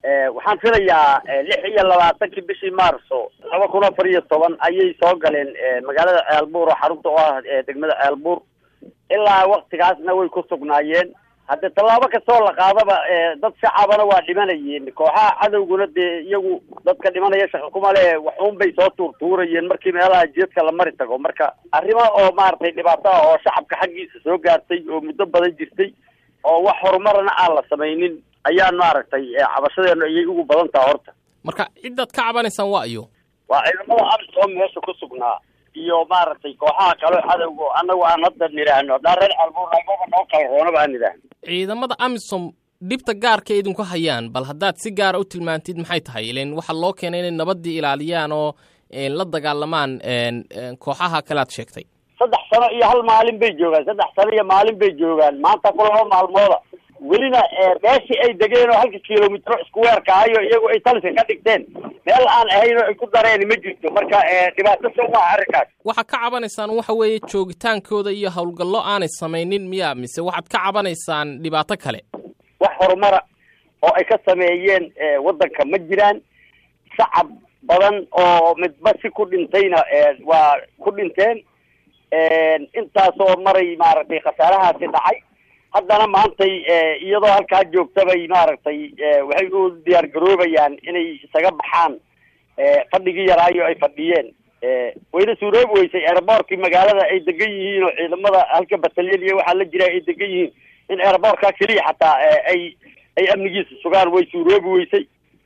waxaan filayaa 26 bishii Maarso 2014 ayay soo galeen magaalada Ceelbuur oo xarunta u ah degmada Ceelbuur ilaa waqtigaasna way ku sugnaayeen hadda talaabo ka soo la qaadaba dad shacabana waa dhimanayeen kooxaha cadawguna iyagu dadka dhimanaya shaqo kuma leh waxuun bay soo tuurtuurayeen markii meelaha jeedka la mari tago marka arrimo oo maartay dhibaato oo shacabka xaqiisa soo gaartay oo muddo badan jirtay oo wax horumarna aan la sameeynin ayaan maartay cabashadeena ayay ugu badan tahay horta marka ciidad ka cabanaysan waa ciidamada AMISOM meesha ku sugnaa iyo maartay kooxaha kale cadawga anagu aan hadda niraahno dhareer Ceelbuur ayagoo noo kala roonaba aan niraahno ciidamada AMISOM dibta gaarka idinku hayaan bal haddaad si gaar u tilmaantid maxay tahay ileen waxa loo keenay inay nabadii ilaaliyaan oo la dagaalamaan kooxaha kale aad sheegtay 3 sano iyo hal maalin bay joogaan 3 sano iyo maalin bay joogaan maanta kulamo maalmooda welina meeshii ay degeen oo 1 kiiloomitir isku weerka ayo iyagu ay taliska ka dhigteen meel aan ahayn oo ay ku dareen ma jirto marka dhibaato soo ma arkaas waxa ka cabanaysaan waxa weeye joogitaankooda iyo hawlgallo aanay sameeynin miya mise waxaad ka cabanaysaan dhibaato kale wax horumar oo ay ka sameeyeen wadanka ma jiraan shacab badan oo midba si ku dhintayna waa ku dhinteen intaas oo maray maaragtay khasaarahaasi dhacay haddana maantay iyadoo halkaa joogtabay maaragtay waxay u diyaar garoobayaan inay isaga baxaan fadhigii yaraayo ay fadhiyeen wayna suuroobi weysay airportkii magaalada ay degan yihiin oo ciidamada halka batalyan iyo waxaa la jira ay degan yihiin in airportka kaliya xataa ay amnigiisa sugaan way suuroobi weysay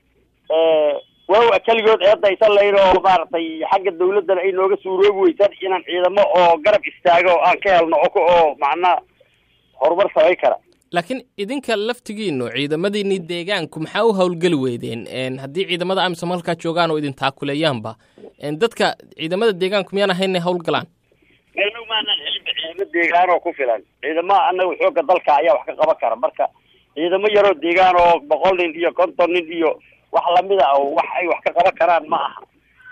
waa kaligood eedaysan lahayn oo maaragtay xagga dawladana ay nooga suuroobi weysaan inaan ciidamo oo garab istaago oo aan ka helno oo macnaa horumar sameyn kara laakiin idinka laftigiinu ciidamadiini deegaanku maxaa u hawlgali weydeen haddii ciidamada AMISOM halkaa joogaan oo idin taakuleeyaanba dadka ciidamada deegaanku miyaan ahayn inay hawlgalaan meeluu maanan helin ciidamo deegaan oo ku filan ciidamada annaga xoogga dalka ayaa wax ka qaban kara marka ciidamo yaroo deegaan oo 100 nin iyo 50 nin iyo wax lamida oo wax ay wax ka qaban karaan ma aha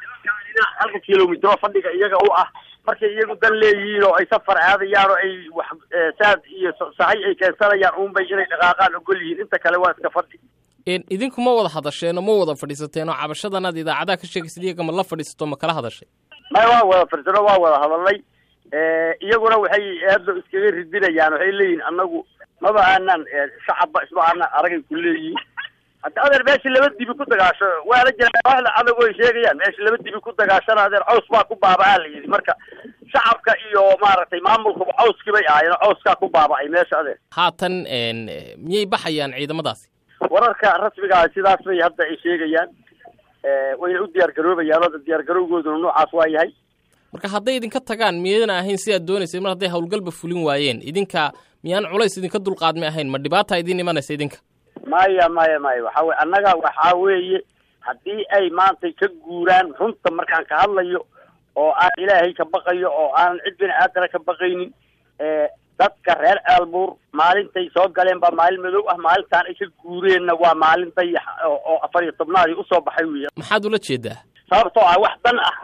1 kiiloomitir fadhiga iyaga u ah markay iyagu dan leeyihiin oo ay safar aadayaan oo ay wax saad iyo sahay ay keensanayaan uun bay inay dhaqaaqaan ogol yihiin inta kale waa iska fadhi idinku ma wada hadasheen oo ma wada fadhiisateen oo cabashadanaad idaacadaha ka sheegaysid iyaga ma la fadhiisato ma kala hadashay waa wada fadhiisano waa wada hadalay iyaguna waxay aad iskaga ridinayaan waxay leeyihiin anagu maba aanan shacabba isma aanan aragay ku leeyihiin hadda adeer meeshii 2 dibi ku dagaasho waa la jiraa waxna adagu ay sheegayaan meeshii 2 dibi ku dagaashana adeer caws baa ku baabaa la yiri marka shacabka iyo maaragtay maamulka cawskii bay ahaayeen cawska ku baabay meesha adeer haatan miyay baxayaan ciidamadaasi wararka rasmiga ah sidaas bay hadda ay sheegayaan wayna u diyaar garoobayaan oo diyaar garoowgoodu noocaas waa yahay marka hadday idinka tagaan miyadan ahayn si aad doonaysay mar hadday hawlgalba fulin waayeen idinka miyaan culays idinka dulqaadmay ahayn ma dhibaata idin imanaysa idinka maya waxa weeye annaga waxa weeye haddii ay maanta ka guuraan runta markaan ka hadlayo oo aan ilaahay ka baqayo oo aan cid bini aadana ka baqaynin dadka reer Ceelbuur maalintay soo galeen ba maalin madow ah maalintaan ay ka guureenna waa maalintay oo 14aad u soo baxay weeye maxaad ula jeedaa sababtoo ah wax dan ah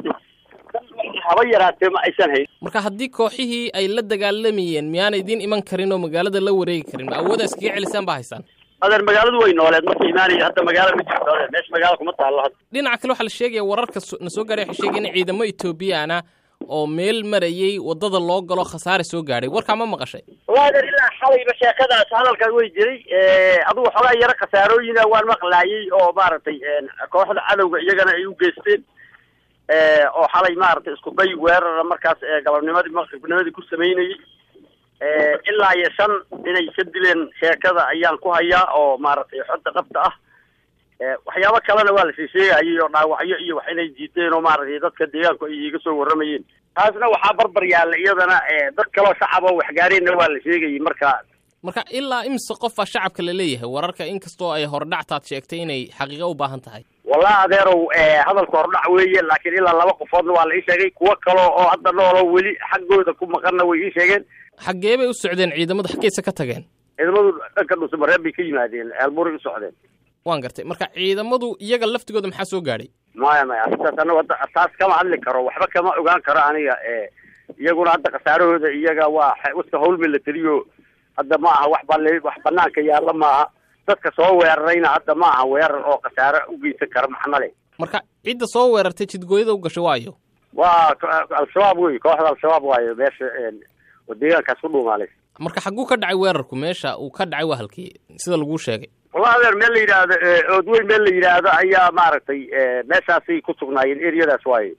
haba yaraatee ma aysan hayn marka haddii kooxihii ay la dagaalamayeen miyaan idin iman karin oo magaalada la wareegi karin ma awood iskaga celisaan ba haysan adeer magaaladu way nooleed markay imaanayeen hadda magaalada ma jirto meesha magaalada kuma taalo hadda dhinaca kale waxa la sheegaya wararka na soo gaaray waxay sheegeen ciidamo Ethiopian oo meel marayay wadada loo galo khasaare soo gaaray warka ma maqashay adeer ilaa xalayba sheekadaas hadalka way jiray adigu xogaa yara khasaarooyina waan maqlaayay oo maaragtay kooxda cadawga iyagana ay u geysteen oo xalay maaragtay isku day weerar markaas galabnimadii maqribnimadii ku sameeyay ilaa 5 inay ka dileen sheekada ayaan ku hayaa oo maaragtay xodda qabta ah waxyaabo kalena waa la sheegayay oo dhaawacyo iyo wax inay jiiteen oo maaragtay dadka deegaanku ay iga soo waramayeen taasna waxaa barbar yaalla iyadana dad kale oo shacab oo wax gaareenna waa la sheegayay marka ilaa imse qof shacabka la leeyahay wararka inkastoo ay hordhactaad sheegtay inay xaqiiqo u baahan tahay والله adeerow hadalku hordhac weeye laakiin ilaa 2 qofoodna waa la ii sheegay kuwa kale oo hadda noolo weli xaqooda ku maqanna way ii sheegeen xaggee bay u socdeen ciidamadu xageesa ka tageen ciidamadu dhanka Dhuusamareeb bay ka yimaadeen Ceelbuur u socdeen waan gartay marka ciidamadu iyaga laftigooda maxaa soo gaaray maya taas kama hadli karo waxba kama ogaan karo aniga iyaguna hadda khasaarahooda iyaga waa iska hawl military hadda ma aha wax banaanka yaalla ma aha dadka soo weerarayna hadda ma aha weerar oo khasaare u geysan kara maxna leh. marka cidda soo weerartay jidgooyada u gashay waayo waa al-shabaab wey, kooxda al-shabaab waayo meesha oo deegaankaas ku dhuumaalay. marka xagguu ka dhacay weerarku meesha uu ka dhacay waa halkii sida lagu sheegay? wallahi adeer meel la yidhaahdo oodweyn meel la yidhaahdo ayaa maaragtay meeshaasay ku sugnaayeen eriyadaas waaye.